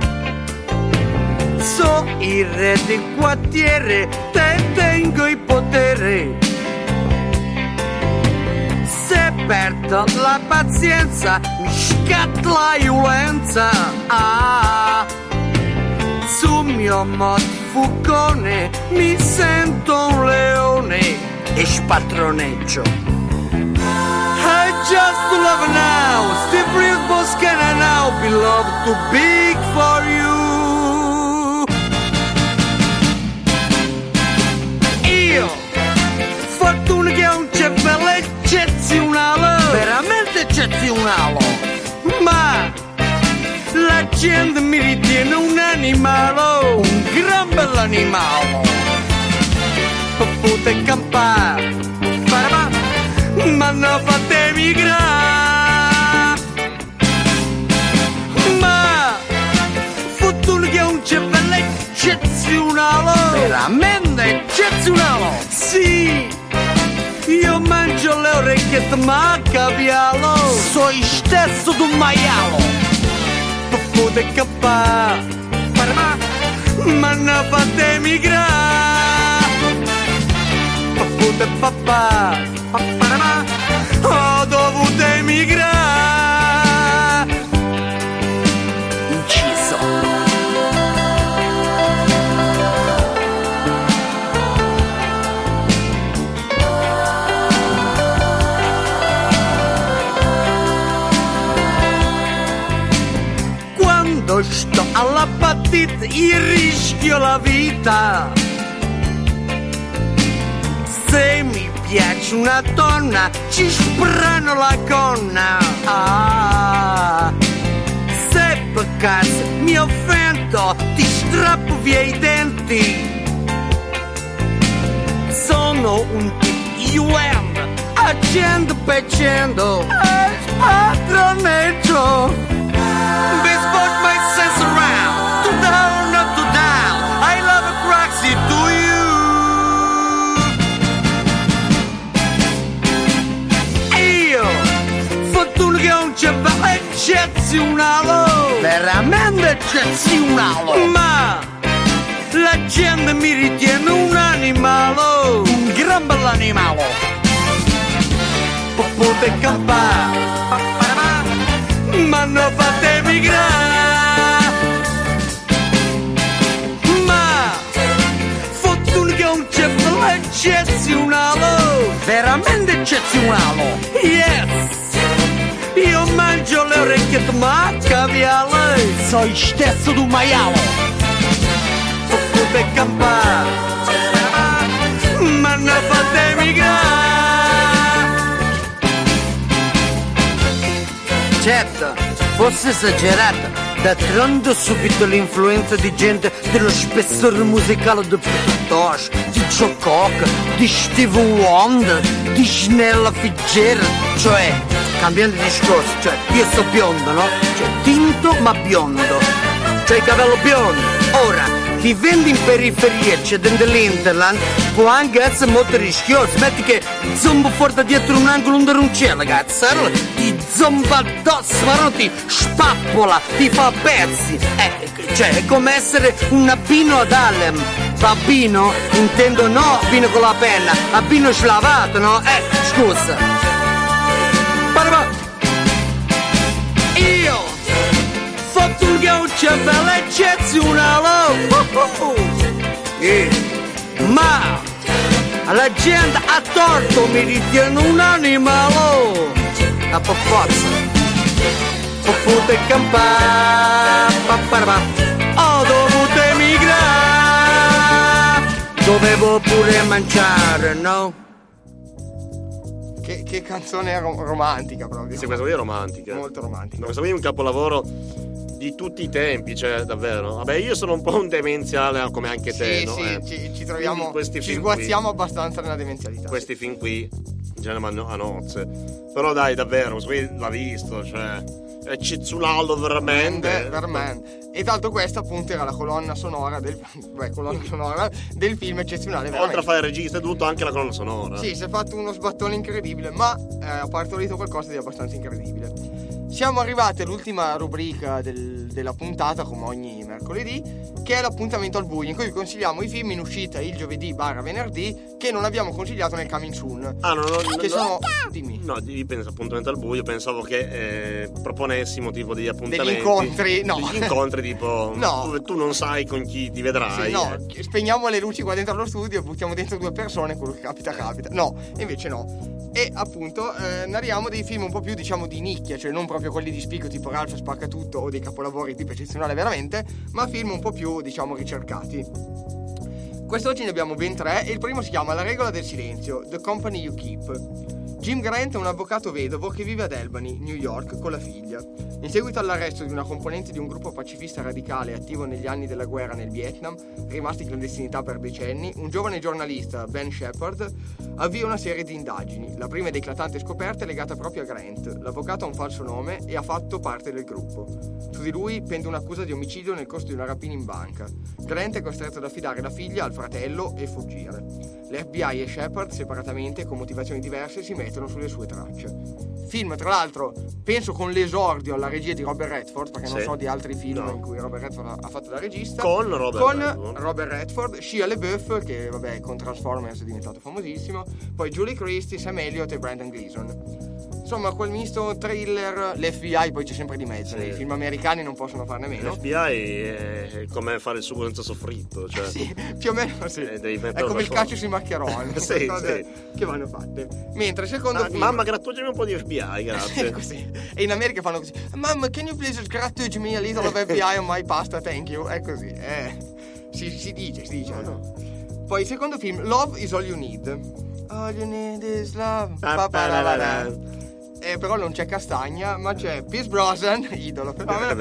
So il re del quartiere, te tengo il potere. Se perdo la pazienza, mi scatta la violenza. Sul mio motofucone mi sento un leone e spattroneggio. I just love now, Steve Risbos can I now be loved too big for you. Io, fortuna che ho un cervello eccezionale, veramente eccezionale, ma la gente mi ritiene un animale, un gran bell'animale. Potete campare, ma non fate migrare. Ma fortuna che ho un cervello eccezionale, veramente eccezionale. Sì, io mangio le orecchiette ma cavialo, sono stesso d'un maialo. Potete campare, ma non fate migrare. Potete papà, ho dovuto emigrare. Inciso. Quando sto alla partita io rischio la vita. Se mi piace una donna, ci sprano la gonna. Se per caso mi offendo, ti strappo via i denti. Sono un UM, agendo peccendo, spadroneggio. Bespoke my sense around, to down, not to down. I love a craxy to you. Che ho un cervello eccezionale, veramente eccezionale, ma la gente mi ritiene un animale, un gran bell'animale. Potete campare, ma non fate migrare. Ma fortuna che ho un cervello eccezionale, veramente eccezionale. Yes, io mangio le orecchiette ma caviale, so il stesso d'un maialo. Potete campare, ma non fate migrare. Certo, forse esagerata, d'altronde subito l'influenza di gente dello spessore musicale di Peter Tosh, di Joe Cocker, di Stevie Wonder, di Snella Fitzgerald, cioè, cambiando discorso, cioè, io sto biondo, no? Cioè, tinto ma biondo, cioè il capello biondo. Ora, chi vende in periferia, c'è dentro l'Interland, può anche essere molto rischioso. Metti che zombo fuori dietro un angolo under un cielo, cazzo, ti zomba addosso, ma non ti spappola, ti fa a pezzi. Cioè, è come essere un abbino ad Harlem. Bambino? Intendo no, abbino con la penna, abbino slavato, no? Scusa. Io fortuna che ho un cervello eccezionale, ma la gente a torto mi ritiene un animale. A per forza potete campare, ho dovuto emigrare, dovevo pure mangiare, no? Che canzone romantica proprio. Sì, questa qui è romantica. Molto romantica. Questa qui è un capolavoro di tutti i tempi, cioè davvero. Vabbè, io sono un po' un demenziale come anche te, sì, no? Sì, ci troviamo, ci sguazziamo sguazziamo abbastanza nella demenzialità. Questi film qui Gentleman a nozze. Però dai, davvero, l'ha visto, cioè è eccezionale veramente. E tra l'altro questa appunto era la colonna sonora del film eccezionale veramente. Oltre a fare il regista e tutto, anche la colonna sonora. Sì, si è fatto uno sbattone incredibile, ma ha partorito qualcosa di abbastanza incredibile. Siamo arrivati all'ultima rubrica della puntata, come ogni mercoledì, che è l'appuntamento al buio, in cui vi consigliamo i film in uscita il giovedì/venerdì che non abbiamo consigliato nel coming soon. Dimmi. No, dipende appuntamento al buio, pensavo che proponessimo tipo degli appuntamenti. Degli incontri, no. Degli incontri tipo no. Dove tu non sai con chi ti vedrai. Sì, no, spegniamo le luci qua dentro allo studio e buttiamo dentro 2 persone, quello che capita. No, invece no. E appunto narriamo dei film un po' più, diciamo, di nicchia, cioè non proprio quelli di spicco tipo Ralph Spaccatutto o dei capolavori tipo eccezionale veramente, ma film un po' più, diciamo, ricercati. Quest'oggi ne abbiamo ben 3 e il primo si chiama La regola del silenzio, The Company You Keep. Jim Grant è un avvocato vedovo che vive ad Albany, New York, con la figlia. In seguito all'arresto di una componente di un gruppo pacifista radicale attivo negli anni della guerra nel Vietnam, rimasti in clandestinità per decenni, un giovane giornalista, Ben Shepard, avvia una serie di indagini. La prima ed eclatante scoperta è legata proprio a Grant. L'avvocato ha un falso nome e ha fatto parte del gruppo. Su di lui pende un'accusa di omicidio nel corso di una rapina in banca. Grant è costretto ad affidare la figlia al fratello e fuggire. L'FBI e Shepard, separatamente, con motivazioni diverse, si mettono sulle sue tracce. Film, tra l'altro, penso con l'esordio alla regia di Robert Redford, perché non so di altri film in cui Robert Redford ha fatto da regista. Con Robert Redford, Shia LaBeouf, che vabbè con Transformers è diventato famosissimo, poi Julie Christie, Sam Elliott e Brendan Gleeson. Insomma, quel misto thriller, l'FBI poi c'è sempre di mezzo, i film americani non possono farne meno. L'FBI è come fare il sugo senza soffritto, cioè sì, più o meno sì. È come il calcio sui maccheroni, sì, che vanno fatte. Mentre secondo film... Mamma, grattugiami un po' di FBI, grazie. Così. E in America fanno così: Mamma, can you please grattugi me a little of FBI on my pasta, thank you. È così, si dice. No. Poi il secondo film, Love is all you need. All you need is love. Però non c'è Castagna, ma c'è Pierce Brosnan, idolo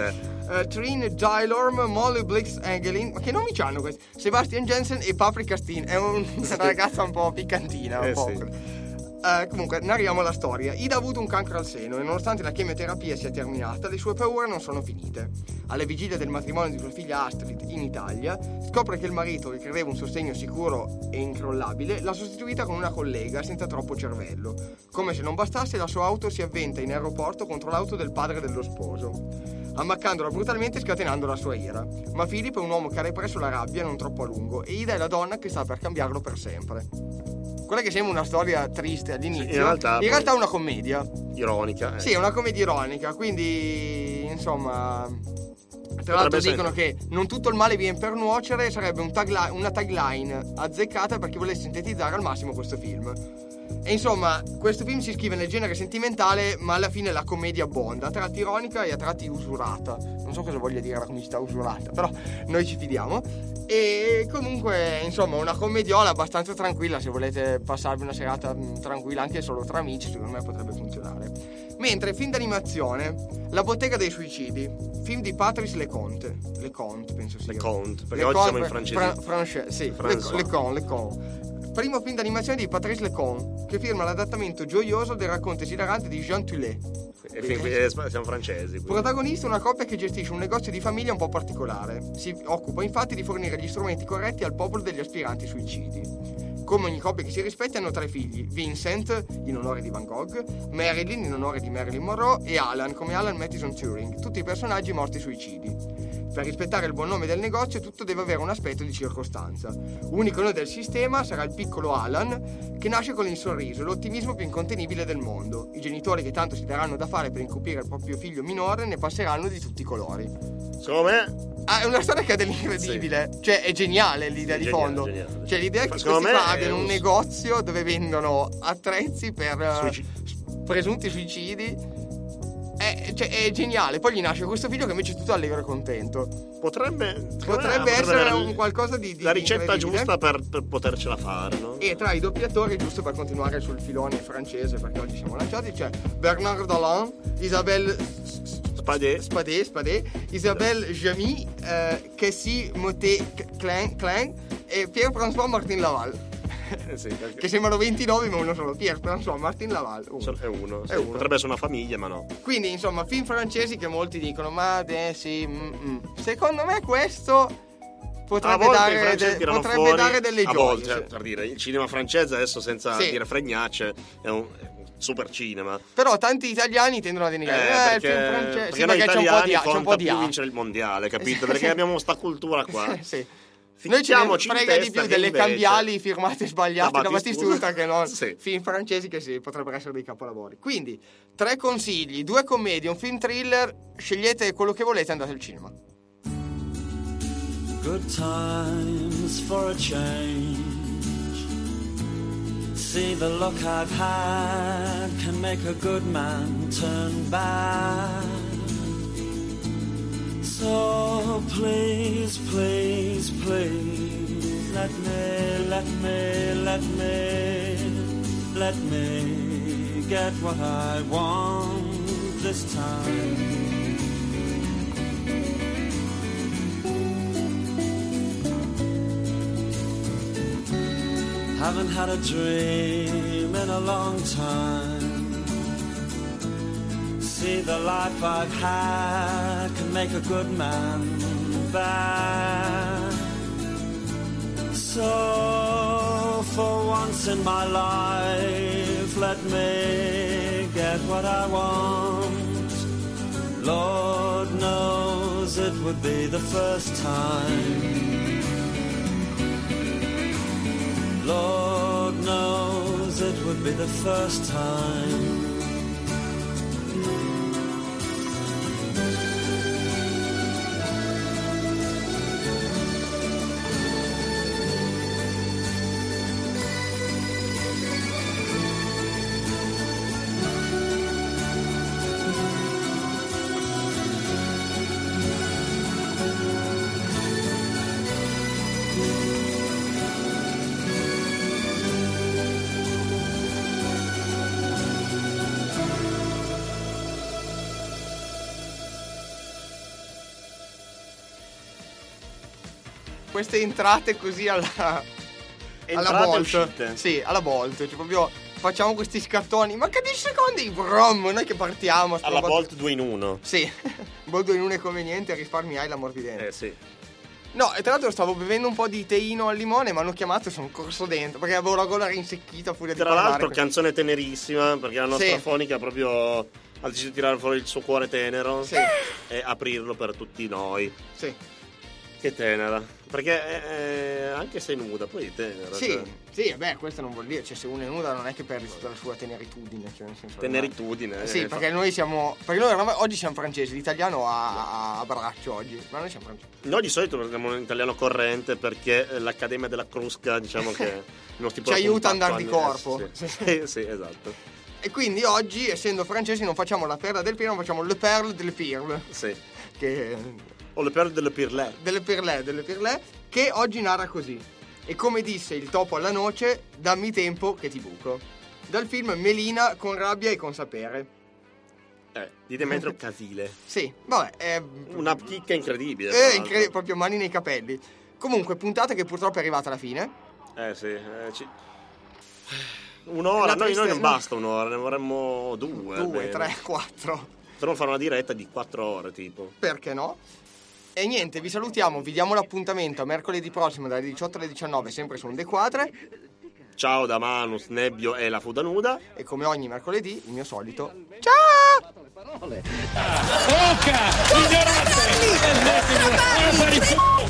Trine Dylorm, Molly Blix Engelin, ma che nomi c'hanno questi? Sebastian Jensen e Paprika Steen. È una ragazza un po' piccantina, un po'. Sì. Comunque narriamo la storia. Ida ha avuto un cancro al seno e nonostante la chemioterapia sia terminata, le sue paure non sono finite. Alla vigilia del matrimonio di sua figlia Astrid in Italia, scopre che il marito, che credeva un sostegno sicuro e incrollabile, l'ha sostituita con una collega senza troppo cervello. Come se non bastasse, la sua auto si avventa in aeroporto contro l'auto del padre dello sposo, ammaccandola brutalmente e scatenando la sua ira. Ma Philip è un uomo che ha represso la rabbia non troppo a lungo e Ida è la donna che sta per cambiarlo per sempre. Quella che sembra una storia triste all'inizio, in realtà è una commedia ironica. Sì, è una commedia ironica, quindi insomma, tra l'altro dicono che non tutto il male viene per nuocere, sarebbe una tagline azzeccata per chi volesse sintetizzare al massimo questo film. E insomma, questo film si iscrive nel genere sentimentale, ma alla fine la commedia abbonda, a tratti ironica e a tratti usurata. Non so cosa voglia dire la comicità usurata, però noi ci fidiamo. E comunque, insomma, una commediola abbastanza tranquilla, se volete passarvi una serata tranquilla anche solo tra amici, secondo me potrebbe funzionare. Mentre film d'animazione, La bottega dei suicidi, film di Patrice Leconte, penso sia. Leconte, perché oggi siamo in francese. Sì, Leconte. Primo film d'animazione di Patrice Leconte, che firma l'adattamento gioioso del racconto esilarante di Jean Tullet. Siamo francesi. Quindi. Protagonista una coppia che gestisce un negozio di famiglia un po' particolare. Si occupa infatti di fornire gli strumenti corretti al popolo degli aspiranti suicidi. Come ogni coppia che si rispetti hanno 3 figli: Vincent, in onore di Van Gogh, Marilyn, in onore di Marilyn Monroe, e Alan, come Alan Matheson Turing, tutti i personaggi morti suicidi. Per rispettare il buon nome del negozio tutto deve avere un aspetto di circostanza. Unico nome del sistema sarà il piccolo Alan, che nasce con il sorriso e l'ottimismo più incontenibile del mondo. I genitori, che tanto si daranno da fare per incupire il proprio figlio minore, ne passeranno di tutti i colori. Secondo me è una storia che ha dell'incredibile, sì. Cioè è geniale l'idea di fondo. Geniale. Cioè l'idea che questi abbiano un negozio dove vendono attrezzi per presunti suicidi. È geniale. Poi gli nasce questo figlio che invece è tutto allegro e contento. Potrebbe essere un qualcosa di la ricetta giusta per potercela fare, no? E tra i doppiatori, giusto per continuare sul filone francese, perché oggi siamo lanciati, c'è Bernard Dallan, Isabelle Spadé, Isabelle Jamy, Cassie Motet Klein e Pierre-François Martin Laval. Sì, che sembrano 29 ma uno solo, Pierre, però insomma Martin Laval è uno, sì. È uno. Potrebbe essere una famiglia, ma no. Quindi insomma film francesi che molti dicono ma sì, secondo me questo potrebbe dare delle a gioie, volte, sì. per dire, il cinema francese adesso, senza Sì. dire fregnacce, è un super cinema. Però tanti italiani tendono a denigrare il film francese, perché sì, noi perché italiani c'è un po' conta di più A. vincere il mondiale, capito? Perché abbiamo sta cultura qua. Sì. Noi ce ne Ficchiamoci in frega di testa più che delle invece- cambiali firmate sbagliate Da da Battistuta che non Sì. film francesi che sì, potrebbero essere dei capolavori. Quindi 3 consigli, 2 commedie, un film thriller, scegliete quello che volete e andate al cinema. Good times for a change. See, the luck I've had can make a good man turn bad. So please, please, please, let me get what I want this time. Haven't had a dream in a long time. See, the life I've had can make a good man bad. So for once in my life, let me get what I want. Lord knows it would be the first time. Lord knows it would be the first time. Queste entrate così alla Entrate e Bolt. uscite. Sì, alla Bolt, cioè proprio facciamo questi scattoni, ma che 10 secondi, brom, noi che partiamo. Alla Bolt 2 in 1. Sì, Bolt 2 in 1 è conveniente, risparmiai la morbidente. Sì. No, e tra l'altro stavo bevendo un po' di teino al limone, mi hanno chiamato e sono corso dentro, perché avevo la gola rinsecchita a furia di Tra parlare. l'altro, canzone tenerissima, perché la nostra Sì. fonica proprio ha deciso di tirare fuori il suo cuore tenero, Sì. e aprirlo per tutti noi. Sì. Che tenera. Perché anche se è nuda, poi è tenera. Sì, cioè. sì, beh, questo non vuol dire, cioè se uno è nuda non è che perdi tutta la sua teneritudine, cioè nel senso Teneritudine. Sì, perché noi siamo, perché noi oggi siamo francesi, l'italiano a braccio oggi, ma noi siamo francesi. Noi di solito parliamo in italiano corrente perché l'Accademia della Crusca, diciamo che il nostro Ci aiuta ad andare di corpo. Sì, sì, esatto. E quindi oggi, essendo francesi, non facciamo la perla del Pirlo, ma facciamo le perle delle pirle. Sì. Che o le perle delle pirlè. Delle pirlè, che oggi narra così. E come disse il topo alla noce, dammi tempo che ti buco. Dal film Melina con rabbia e con sapere. Di Demetrio Casile. Sì, vabbè, è una chicca incredibile. Proprio mani nei capelli. Comunque, puntata che purtroppo è arrivata alla fine. Sì. Un'ora, noi non basta un'ora, ne vorremmo 2. 2, 3, 4. Potremmo fare una diretta di 4 ore, tipo. Perché no? E niente, vi salutiamo, vi diamo l'appuntamento a mercoledì prossimo dalle 18 alle 19, sempre su Onde Quadre. Ciao da Manus, Nebbio e la Fuda Nuda. E come ogni mercoledì, il mio solito. Ciao! Oca! Ignorante!